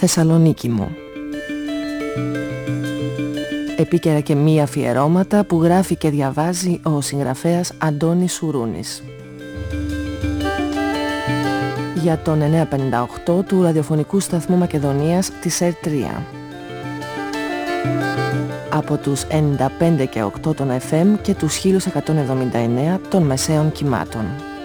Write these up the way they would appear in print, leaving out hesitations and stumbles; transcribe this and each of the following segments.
Θεσσαλονίκη μου. Επίκαιρα και μη αφιερώματα που γράφει και διαβάζει ο συγγραφέας Αντώνης Σουρούνης. Για τον 958 του ραδιοφωνικού σταθμού Μακεδονίας της ΕΡΤ3. Από τους 95 και 8 των FM και τους 1179 των μεσαίων κυμάτων.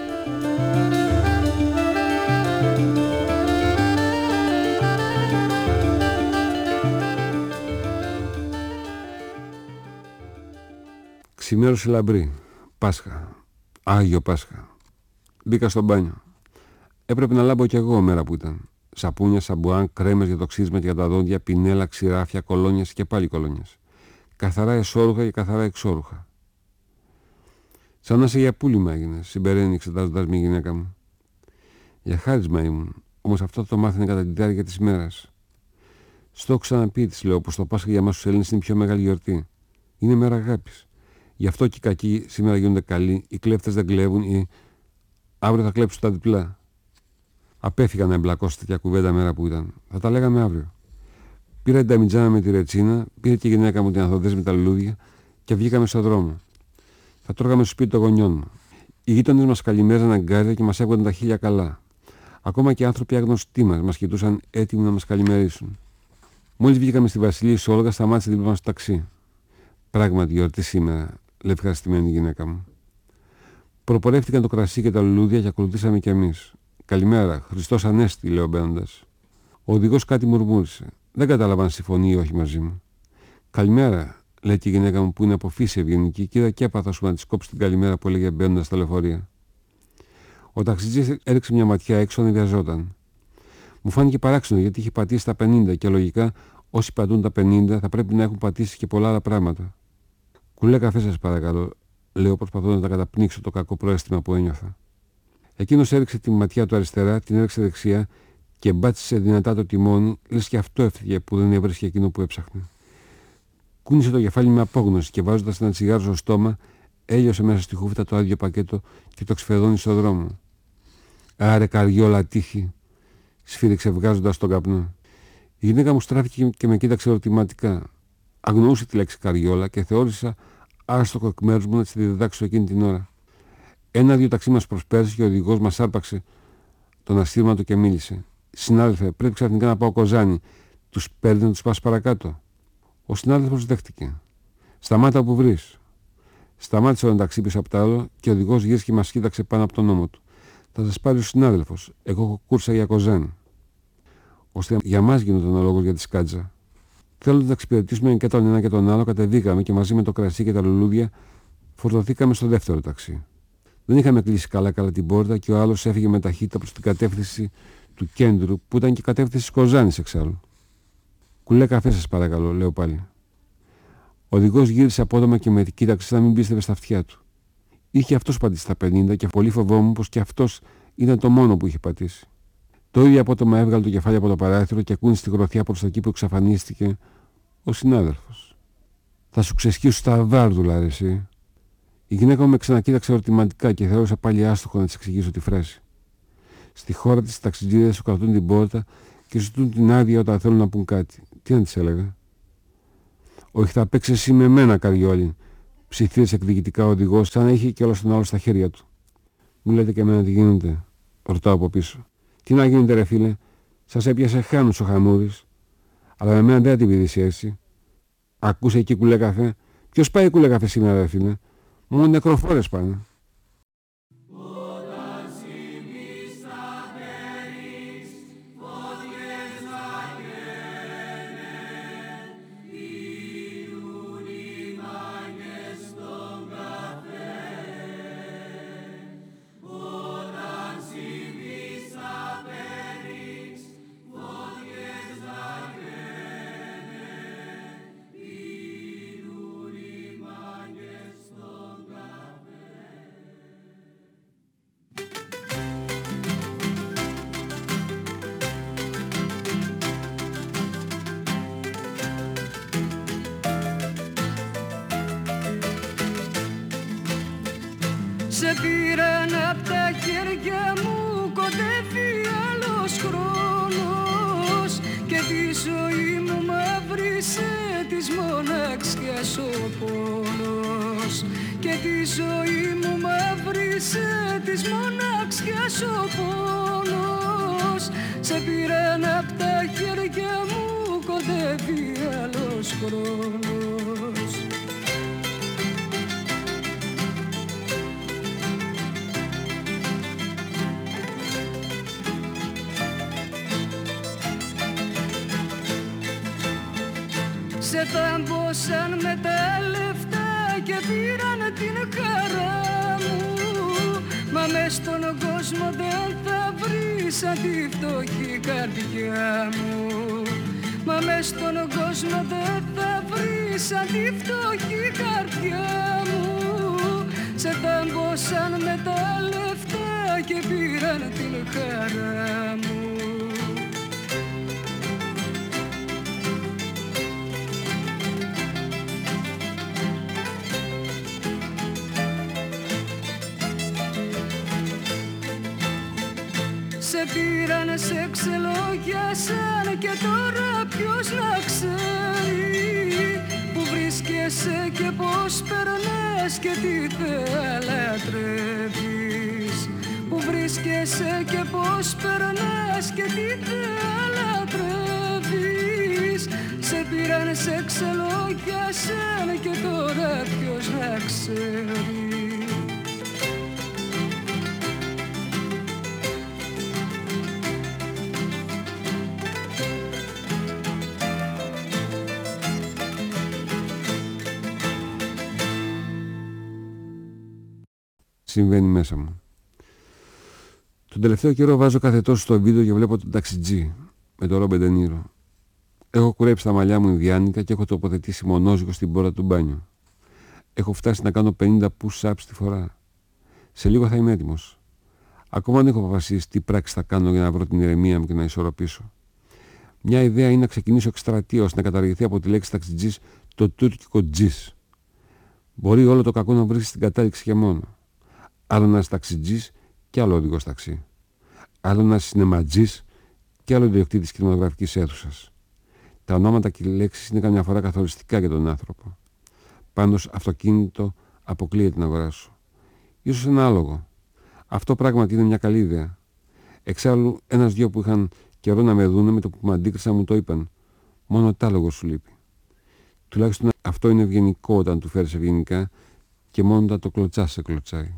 Ξημέρωσε λαμπρή. Πάσχα. Άγιο Πάσχα. Μπήκα στο μπάνιο. Έπρεπε να λάμπω κι εγώ μέρα που ήταν. Σαπούνια, σαμπουάν, κρέμες για το ξύσμα και για τα δόντια, πινέλα, ξηράφια, κολόνιες και πάλι κολόνιες. Καθαρά εσώρουχα και καθαρά εξώρουχα. Σαν να σε για πούλημα έγινες, συμπεραίνει εξετάζοντας μια γυναίκα μου. Για χάρισμα ήμουν, όμως αυτό το μάθαινε κατά τη διάρκεια της ημέρας. Στο έχω ξαναπεί, της λέω, πως το Πάσχα για εμάς τους Έλληνες είναι η πιο μεγάλη γιορτή. Είναι μέρα αγάπης. Γι' αυτό και οι κακοί σήμερα γίνονται καλοί, οι κλέφτες δεν κλέβουν ή αύριο θα κλέψουν τα διπλά. Απέφυγα να εμπλακώ σε τέτοια κουβέντα μέρα που ήταν. Θα τα λέγαμε αύριο. Πήρα την ταμιτζάνα με τη ρετσίνα, πήρε και η γυναίκα μου την ανθοδές με τα λουλούδια και βγήκαμε στον δρόμο. Θα τρώγαμε στο σπίτι των γονιών μου. Οι γείτονες μας καλημέραζαν αγκάρια και μας έβγαιναν τα χίλια καλά. Ακόμα και άνθρωποι άγνωστοι μας κοιτούσαν έτοιμοι να μας καλημερίσουν. Μόλις βγήκαμε στη Βασιλεία Σόλγα, σταμάτησε δίπλα μας στο ταξί. Πράγματι γιορτή σήμερα, λέει ευχαριστημένη η γυναίκα μου. Προπορεύτηκαν το κρασί και τα λουλούδια και ακολουθήσαμε κι εμείς. Καλημέρα, Χριστός Ανέστη, λέω μπαίνοντας. Ο οδηγός κάτι μουρμούρισε. Δεν κατάλαβα αν συμφωνεί ή όχι μαζί μου. Καλημέρα, λέει και η γυναίκα μου που είναι από φύση ευγενική και είδα και έπαθα σου να της κόψει την καλημέρα που έλεγε μπαίνοντας στα λεωφορεία. Ο ταξιτζής έριξε μια ματιά έξω, ανεβιαζόταν. Μου φάνηκε παράξενο γιατί είχε πατήσει τα 50 και λογικά όσοι πατούν τα 50 θα πρέπει να έχουν πατήσει και πολλά άλλα πράγματα. Κουλέ καφέ σας παρακαλώ, λέω προσπαθώντας να καταπνίξω το κακό προαίσθημα που ένιωθα. Εκείνος έριξε τη ματιά του αριστερά, την έριξε δεξιά και μπάτησε δυνατά το τιμόνι, λες και αυτό έφυγε που δεν έβρισκε εκείνο που έψαχνε. Κούνησε το κεφάλι με απόγνωση και βάζοντας ένα τσιγάρο στο στόμα, έλειωσε μέσα στη χούφτα το άδειο πακέτο και το ξεφεδώνει στο δρόμο. Άρε καριόλα τύχη, σφύριξε βγάζοντας τον καπνό. Η γυναίκα μου στράφηκε και με κοίταξε ερωτηματικά. Αγνοούσε τη λέξη καριόλα και θεώρησα άστοχο εκ μέρους μου να τη διδάξω εκείνη την ώρα. Ένα-δύο ταξί μας προσπέρασε και ο οδηγός μας άρπαξε τον αστήρματο και μίλησε. Συνάδελφε, πρέπει ξαφνικά να πάω Κοζάνη. Τους παίρνει να τους πας παρακάτω. Ο συνάδελφος δέχτηκε. Σταμάτα που βρεις. Σταμάτησε ένα ταξί πίσω από το άλλο και ο οδηγός γύρισε και μας κοίταξε πάνω από τον ώμο του. Θα σας πάρει ο συνάδελφος. Εγώ έχω κούρσα για Κοζάνη. Ώστε για μας γινόταν ο λόγος για τη σκάτζα. Θέλοντας να εξυπηρετήσουμε και τον ένα και τον άλλο, κατεβήκαμε και μαζί με το κρασί και τα λουλούδια φορτωθήκαμε στο δεύτερο ταξί. Δεν είχαμε κλείσει καλά την πόρτα και ο άλλος έφυγε με ταχύτητα προς την κατεύθυνση του κέντρου, που ήταν και η κατεύθυνση της Κοζάνης εξάλλου. Κουλέ καφέ σας παρακαλώ, λέω πάλι. Ο οδηγός γύρισε απότομα και με κοίταξε σαν να μην πίστευε στα αυτιά του. Είχε αυτός πατήσει τα 50 και πολύ φοβόμουν πως και αυτός ήταν το μόνο που είχε πατήσει. Το ίδιο απότομα έβγαλε το κεφάλι από το παράθυρο και ακούνησε τη γροθιά προς τα εκεί που εξαφανίστηκε ο συνάδελφος. Θα σου ξεσχίσω στα βάρδουλα, ρε εσύ. Η γυναίκα μου με ξανακοίταξε ερωτηματικά και θεώρησα πάλι άστοχο να της εξηγήσω τη φράση. Στη χώρα της, οι ταξιτζίδες σου κρατούν την πόρτα και ζητούν την άδεια όταν θέλουν να πούν κάτι. Τι να της έλεγα. Όχι, θα παίξει εσύ με μένα, καριόλι. Ψιθύρισε εκδικητικά ο οδηγός, σαν να είχε και όλο τον άλλο στα χέρια του. Μου λέτε και εμένα τι γίνεται, ρωτάω από πίσω. Τι να γίνεται, ρε φίλε, σας έπιασε χάνους ο χαμούρης. Αλλά με μένα δεν θα την πηδήσει έτσι. Ακούσε εκεί κουλέ καφέ. Ποιος πάει κουλέ καφέ σήμερα, ρε φίλε. Μόνο νεκροφόρες πάνε. Σε πήραν απ' τα χέρια μου, κοντεύει άλλος χρόνος και τη ζωή μου μαύρισε της μοναξιάς ο πόνος. Και τη ζωή μου μαύρισε της μοναξιάς ο πόνος. Σε πήραν απ' τα χέρια μου, κοντεύει άλλος χρόνος. Σε τάμποσαν με τα λεφτά και πήραν την χαρά μου. Μα μες στον κόσμο δεν θα βρεις σαν τη φτωχή καρδιά μου. Μα μες στον κόσμο δεν θα βρεις σαν τη φτωχή καρδιά μου. Σε τάμποσαν με τα λεφτά και πήραν την χαρά μου. Σε πήραν, σε ξελόγιασαν και τώρα ποιος να ξέρει που βρίσκεσαι και πώς περνάς και τι θεά λατρεύεις. Που βρίσκεσαι και πώς περνάς και τι θεά λατρεύεις. Σε πήραν, σε ξελόγιασαν και τώρα ποιος να ξέρει. Συμβαίνει μέσα μου. Τον τελευταίο καιρό βάζω κάθε τόσο στο βίντεο και βλέπω τον ταξιτζή με τον Ρόμπερτ Ντε Νίρο. Έχω κουρέψει τα μαλλιά μου ινδιάνικα και έχω τοποθετήσει μονόζυγο στην πόρτα του μπάνιου. Έχω φτάσει να κάνω 50 push-ups τη φορά. Σε λίγο θα είμαι έτοιμος. Ακόμα δεν έχω αποφασίσει τι πράξη θα κάνω για να βρω την ηρεμία μου και να ισορροπήσω. Μια ιδέα είναι να ξεκινήσω εκστρατεία ώστε να καταργηθεί από τη λέξη ταξιτζής το τουρκικό τζις. Μπορεί όλο το κακό να βρίσκει στην κατάληξη και μόνο. Άλλο να είσαι ταξιτζής και άλλο οδηγός ταξί. Άλλο να είσαι σινεματζής και άλλο ιδιοκτήτης κινηματογραφικής αίθουσας. Τα ονόματα και οι λέξεις είναι καμιά φορά καθοριστικά για τον άνθρωπο. Πάντως αυτοκίνητο αποκλείεται την αγορά σου. Ίσως ένα άλογο. Αυτό πράγματι είναι μια καλή ιδέα. Εξάλλου, ένας-δυο που είχαν καιρό να με δούνε με το που με αντίκρισαν μου το είπαν. Μόνο τ' άλογο σου λείπει. Τουλάχιστον αυτό είναι ευγενικό όταν του φέρεις ευγενικά και μόνο όταν το κλωτσάς σε κλωτσάει.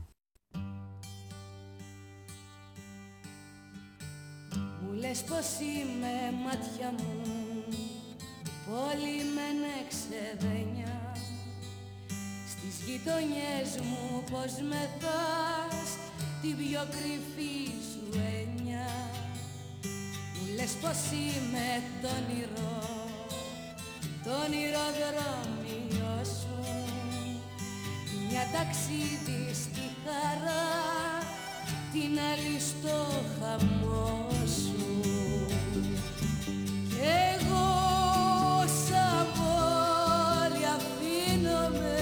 Μου λες πως είμαι μάτια μου, πόλη με νεξεδένια. Στις γειτονιές μου πως μεθάς την πιο κρυφή σου έννοια. Μου λες πως είμαι το όνειρο, το όνειροδρόμιο σου. Μια ταξίδι στη χαρά, την άλλη στο χαμό σου. Κι εγώ σαν πόλη αφήνομαι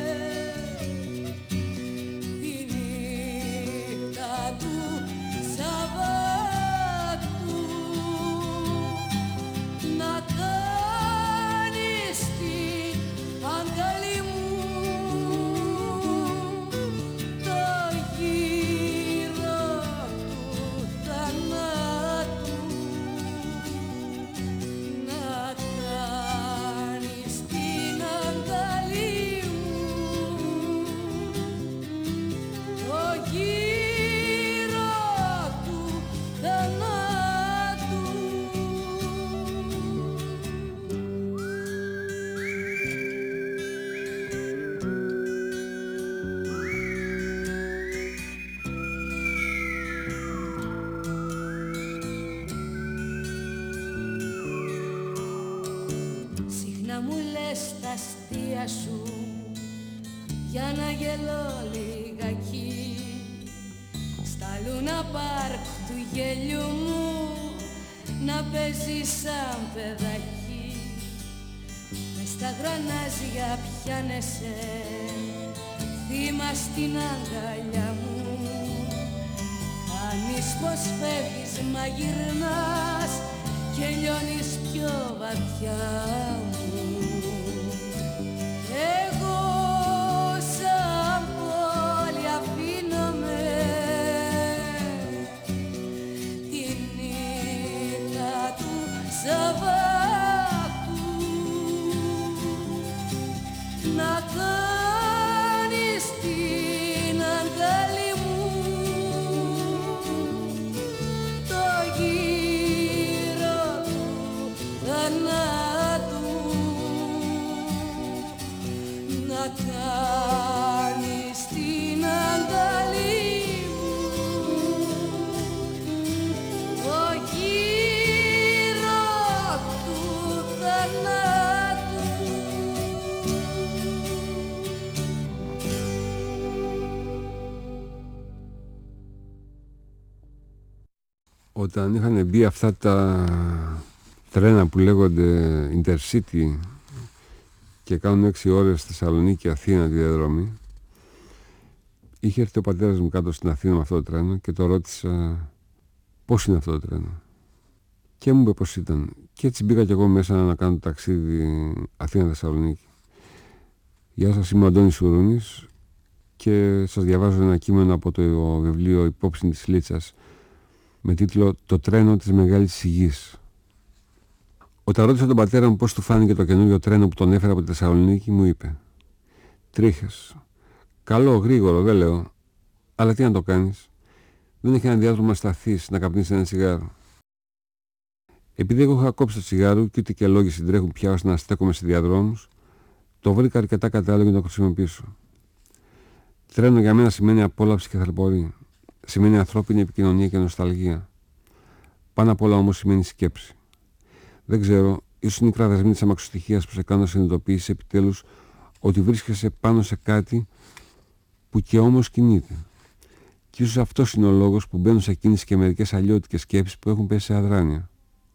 τη νύχτα του Σαββάτου να κάνεις την αγκαλή μου το γύρο του θανάτου, να κάνεις την αγκαλή μου το γύρο του θανάτου. Συχνά μου λες τα αστεία σου για να γελώ λιγάκι στα Λούνα Πάρκ του γέλιου μου να παίζει σαν παιδάκι. Μες στα γρανάζια πιάνεσαι θύμα στην αγκαλιά μου. Κάνεις πως φεύγεις μα γυρνάς και λιώνεις πιο βαθιά μου. Εγώ σαν πόλη αφήνομαι τη νύχτα του Σαββάτου να κάνεις την αγκαλή μου το γύρο του θανάτου, να κάνεις την αγκαλή μου το γύρο του θανάτου. Όταν είχαν μπει αυτά τα τρένα που λέγονται Intercity και κάνουν 6 ώρες Θεσσαλονίκη, Αθήνα τη διαδρομή, είχε έρθει ο πατέρας μου κάτω στην Αθήνα με αυτό το τρένο και το ρώτησα πώς είναι αυτό το τρένο. Και μου είπε πώς ήταν. Και έτσι μπήκα κι εγώ μέσα να κάνω το ταξίδι Αθήνα-Θεσσαλονίκη. Γεια σας, είμαι ο Αντώνης Σουρούνης και σας διαβάζω ένα κείμενο από το βιβλίο Υπόψη της Λίτσας με τίτλο «Το τρένο της Μεγάλης Σιγής». Όταν ρώτησα τον πατέρα μου πώς του φάνηκε το καινούριο τρένο που τον έφερε από τη Θεσσαλονίκη, μου είπε «Τρίχες. Καλό, γρήγορο, δεν λέω. Αλλά τι να το κάνεις. Δεν έχει ένα διάδρομο να σταθείς, να καπνίσεις ένα τσιγάρο». Επειδή εγώ είχα κόψει το τσιγάρο και ούτε και λόγοι συντρέχουν πια ώστε να στέκομαι σε διαδρόμους, το βρήκα αρκετά κατάλληλο για να το χρησιμοποιήσω. Τρένο για μένα σημαίνει απόλαυση και θαλπορή. Σημαίνει ανθρώπινη επικοινωνία και νοσταλγία. Πάνω απ' όλα όμως σημαίνει σκέψη. Δεν ξέρω, ίσως είναι οι κραδασμοί της αμαξοστοιχείας που σε κάνουν να συνειδητοποιήσεις επιτέλους ότι βρίσκεσαι πάνω σε κάτι που και όμως κινείται. Και ίσως αυτός είναι ο λόγος που μπαίνουν σε κίνηση και μερικές αλλιώτικες σκέψεις που έχουν πέσει σε αδράνεια.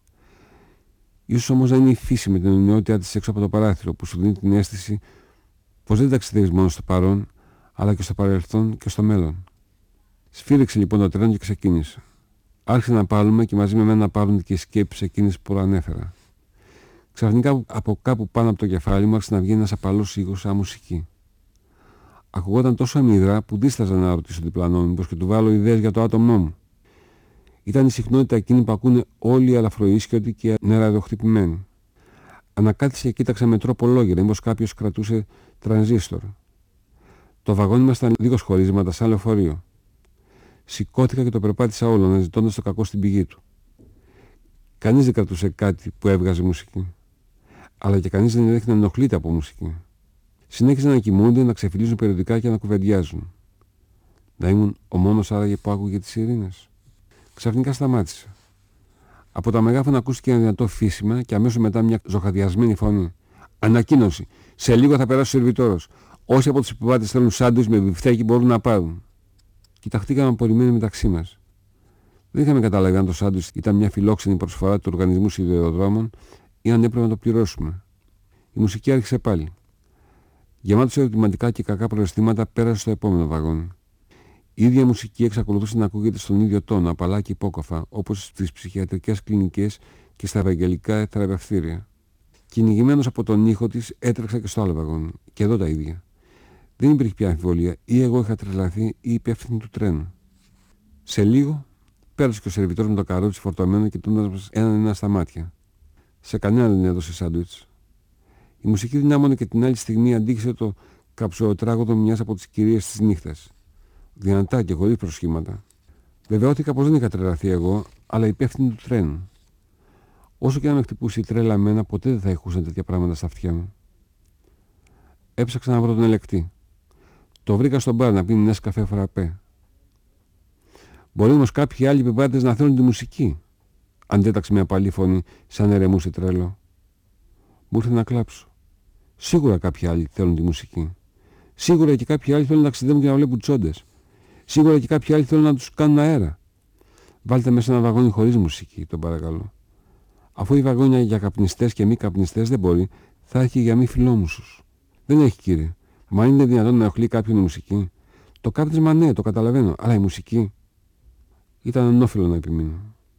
Ίσως όμως να είναι η φύση με την ονειότητά της έξω από το παράθυρο που σου δίνει την αίσθηση πως δεν ταξιδεύεις μόνο στο παρόν, αλλά και στο παρελθόν και στο μέλλον. Σφύριξε λοιπόν το τρένο και ξεκίνησε. Άρχισε να πάρουμε και μαζί με μένα να πάρουν και οι σκέψεις εκείνες που ανέφερα. Ξαφνικά από κάπου πάνω από το κεφάλι μου άρχισε να βγαίνει ένας απαλός ήχος σαν μουσική. Ακουγόταν τόσο αμυδρά που δίσταζα να ρωτήσω τον διπλανό μου πως και του βάλω ιδέες για το άτομό μου. Ήταν η συχνότητα εκείνη που ακούνε όλοι οι αλαφροίσκιωτοι και νεραδοχτυπημένοι. Ανακάθισε και κοίταξα με τρόπο λόγερα, μήπως κάποιος κρατούσε τρανζίστορ. Το βαγόνι μας ήταν λίγο χωρίσματα σαν λεωφορείο. Σηκώθηκα και το περπάτησα όλο, αναζητώντας το κακό στην πηγή του. Κανείς δεν κρατούσε κάτι που έβγαζε μουσική. Αλλά και κανείς δεν έδειχνε να ενοχλείται από μουσική. Συνέχιζαν να κοιμούνται, να ξεφυλίζουν περιοδικά και να κουβεντιάζουν. Να ήμουν ο μόνος άραγε που άκουγε τις σιρήνες. Ξαφνικά σταμάτησε. Από τα μεγάφωνα ακούστηκε ένα δυνατό φύσιμα και αμέσως μετά μια ζωχαδιασμένη φωνή. Ανακοίνωση. Σε λίγο θα περάσει ο σερβιτόρος. Όσοι από τους επιβάτες θέλουν σάντουιτς με μπιφτέκι μπορούν να πάρουν. Κοιταχτήκαμε απορριμμένοι μεταξύ μας. Δεν είχαμε καταλάβει αν το σάντουιτς ήταν μια φιλόξενη προσφορά του οργανισμού σιδηροδρόμων ή αν έπρεπε να το πληρώσουμε. Η μουσική άρχισε πάλι. Γεμάτος ερωτηματικά και κακά προαισθήματα πέρασε στο επόμενο βαγόνι. Η ίδια μουσική εξακολουθούσε να ακούγεται στον ίδιο τόνο, απαλά και υπόκοφα, όπως στις ψυχιατρικές κλινικές και στα ευαγγελικά θεραπευτήρια. Κυνηγημένος από τον ήχο της, έτρεξα και στο άλλο βαγόνι. Και εδώ τα ίδια. Δεν υπήρχε πια αμφιβολία, ή εγώ είχα τρελαθεί ή η υπεύθυνη του τρένου. Σε λίγο, πέρασε και ο σερβιτόρος με το καρότσι φορτωμένο και κοιτώντας μας έναν στα μάτια. Σε κανένα δεν έδωσε σάντουιτς. Η μουσική δυνάμωνε και την άλλη στιγμή αντίκεισε το καψωτράγωδο μιας από τις κυρίες της νύχτας. Δυνατά και χωρίς προσχήματα. Βεβαιώθηκα πως δεν είχα τρελαθεί εγώ, αλλά η υπεύθυνη του τρένου. Όσο και αν με χτυπούσε η τρέλα μένα, ποτέ δεν θα ηχούσαν τέτοια πράγματα στα αυτιά μου. Έψαξα να βρω τον ελεκτή. Το βρήκα στον μπαρ να πίνει Νέσκαφε φραπέ. Μπορεί όμως κάποιοι άλλοι επιβάτες να θέλουν τη μουσική, αντέταξε μια απαλή φωνή σαν ερεμούσε τρέλο. Μου ήρθε να κλάψω. Σίγουρα κάποιοι άλλοι θέλουν τη μουσική. Σίγουρα και κάποιοι άλλοι θέλουν να ταξιδεύουν και να βλέπουν τσόντες. Σίγουρα και κάποιοι άλλοι θέλουν να τους κάνουν αέρα. Βάλτε μέσα ένα βαγόνι χωρίς μουσική, τον παρακαλώ. Αφού η βαγόνια για καπνιστές και μη καπνιστές δεν μπορεί, θα έχει για μη φιλόμουσους. Δεν έχει, κύριε. Μα είναι δυνατόν να ενοχλεί κάποιον η μουσική? Το κάπνισμα ναι, το καταλαβαίνω, αλλά η μουσική. Ήταν ανώφελο να επιμείνω.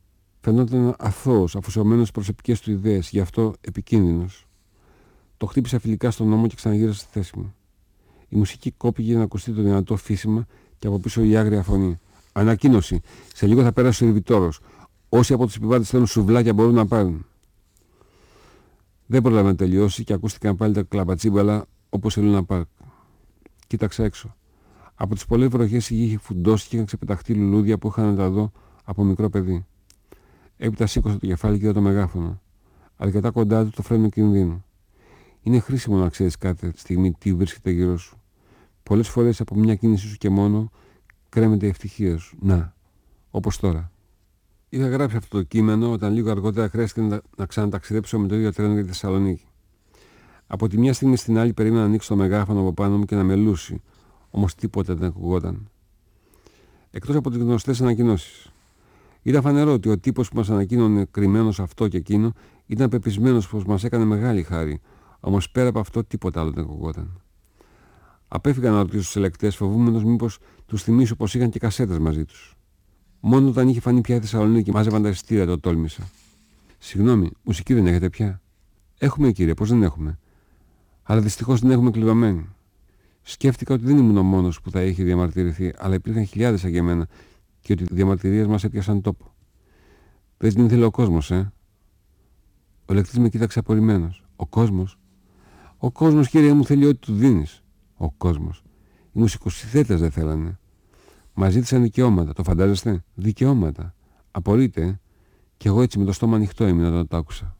Φαινόταν αθώος, αφοσιωμένος στις προσωπικές του ιδέες, γι' αυτό επικίνδυνος. Το χτύπησα φιλικά στον ώμο και ξαναγύρισα στη θέση μου. Η μουσική κόπηκε για να ακουστεί το δυνατό φύσιμα και από πίσω η άγρια φωνή. Ανακοίνωση. Σε λίγο θα πέρασε ο σερβιτόρος. Όσοι από τους επιβάτες θέλουν σουβλάκια μπορούν να πάρουν. Δεν πρόλαβε να τελειώσει και ακούστηκαν πάλι τα κλαμπατσίμπαλα όπως σε Λούνα Πάρκ. Κοίταξα έξω. Από τις πολλές βροχές η γη είχε φουντώσει και είχαν ξεπεταχτεί λουλούδια που είχαν να τα δω από μικρό παιδί. Έπειτα σήκωσα το κεφάλι και είδα το μεγάφωνο. Αρκετά κοντά του το φρένο κινδύνου. Είναι χρήσιμο να ξέρεις κάθε στιγμή τι βρίσκεται γύρω σου. Πολλές φορές από μια κίνηση σου και μόνο κρέμεται η ευτυχία σου. Να, όπως τώρα. Είχα γράψει αυτό το κείμενο όταν λίγο αργότερα χρειάστηκε να ξαναταξιδέψω με το ίδιο τρένο για τη Θεσσαλονίκη. Από τη μια στιγμή στην άλλη περίμενα να ανοίξω το μεγάφωνο από πάνω μου και να με λούσει, όμως τίποτα δεν ακουγόταν. Εκτός από τις γνωστές ανακοινώσεις. Ήταν φανερό ότι ο τύπος που μας ανακοίνωνε κρυμμένος αυτό και εκείνο ήταν πεπισμένος πως μας έκανε μεγάλη χάρη, όμως πέρα από αυτό τίποτα άλλο δεν ακουγόταν. Απέφυγα να ρωτήσω τους ελεκτές, φοβούμενος μήπως τους θυμίσω πως είχαν και κασέτες μαζί τους. Μόνο όταν είχε φανεί πια η Θεσσαλονίκη και μάζευαν τα εισιτήρια το τόλμησα. Συγγνώμη, μουσική δεν έχετε πια? Έχουμε, κύριε, πώς δεν έχουμε? Αλλά δυστυχώς την έχουμε κλειδωμένη. Σκέφτηκα ότι δεν ήμουν ο μόνος που θα είχε διαμαρτυρηθεί, αλλά υπήρχαν χιλιάδες σαν και εμένα και ότι οι διαμαρτυρίες μας έπιασαν τόπο. Δεν την ήθελε ο κόσμος, Ο ελεκτής με κοίταξε απορριμμένος. Ο κόσμος? Ο κόσμος, κύριε μου, θέλει ό,τι του δίνεις. Ο κόσμος. Οι μουσικοσυθέτες δεν θέλανε. Μας ζήτησαν δικαιώματα, το φαντάζεστε? Δικαιώματα. Απορείτε, Κι εγώ έτσι με το στόμα ανοιχτό ήμουν όταν το άκουσα.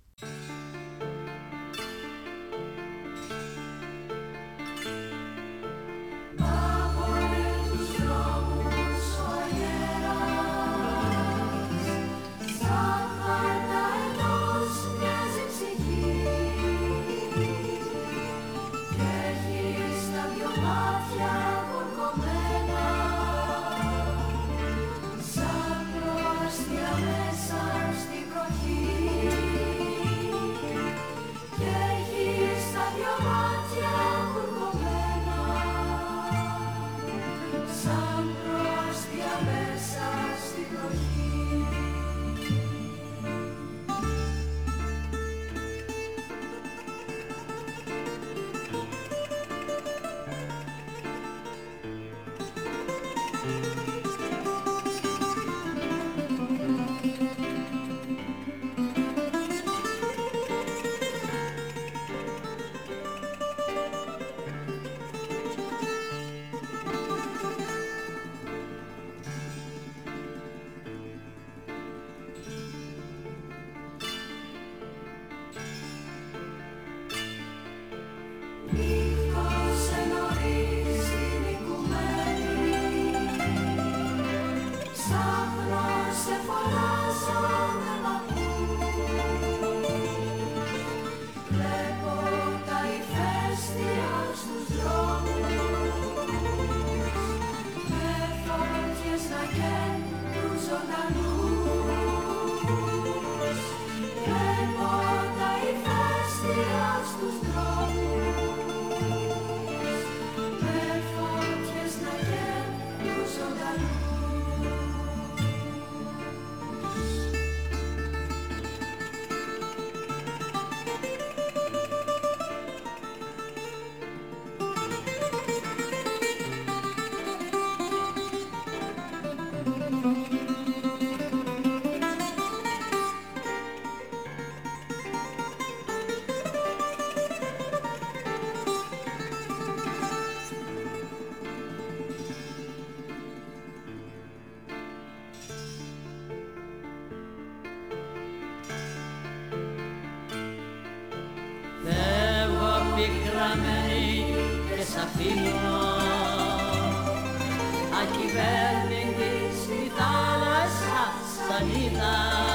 Και σ' αφήνω ακυβέρνητη στη θάλασσα σανίδα.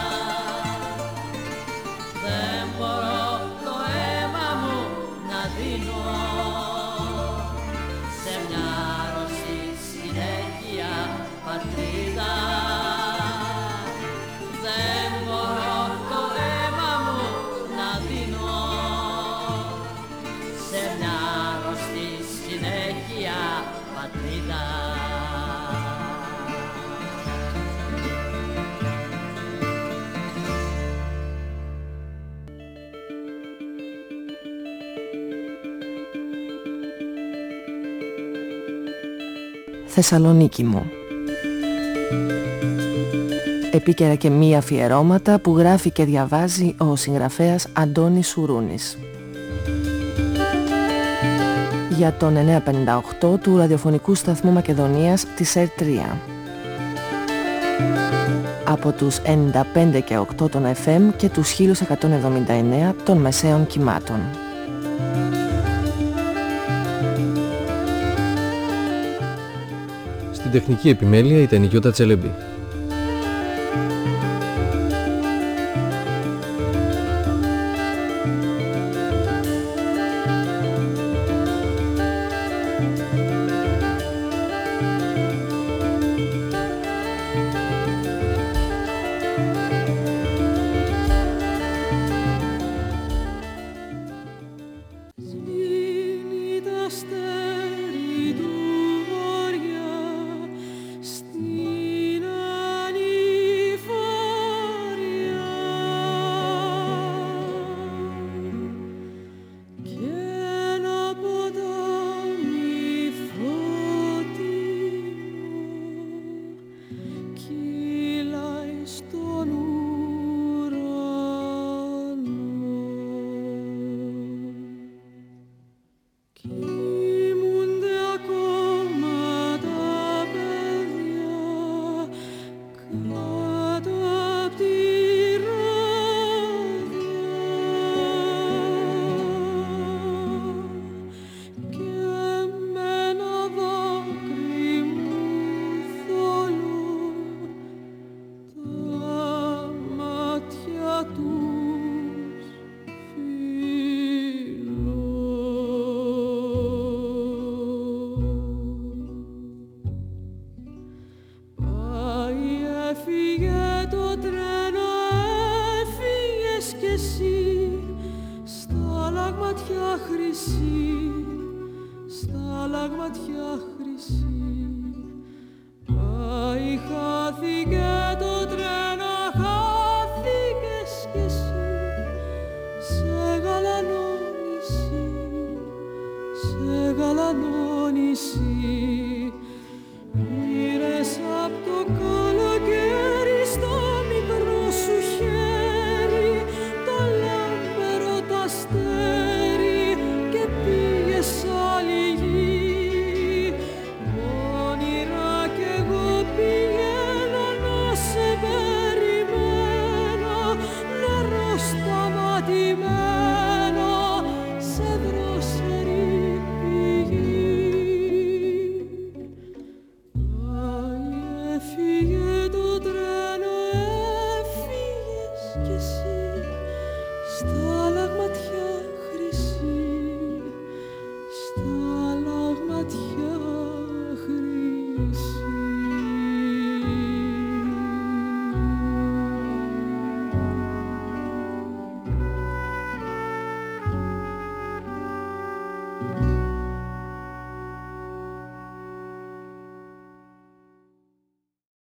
Δεν μπορώ το αίμα μου να δίνω σε μια άρρωστη συνέχεια πατρίδα. Δεν μπορώ το αίμα μου να δίνω σε μια άρρωστη συνέχεια πατρίδα. Θεσσαλονίκη μου. Επίκαιρα και μη αφιερώματα που γράφει και διαβάζει ο συγγραφέας Αντώνης Σουρούνης. Για τον 958 του ραδιοφωνικού σταθμού Μακεδονίας της ΕΡΤ3. Από τους 95 και 8 των FM και τους 1179 των μεσαίων κυμάτων. Στην τεχνική επιμέλεια ήταν η Γιώτα Τσελεμπή.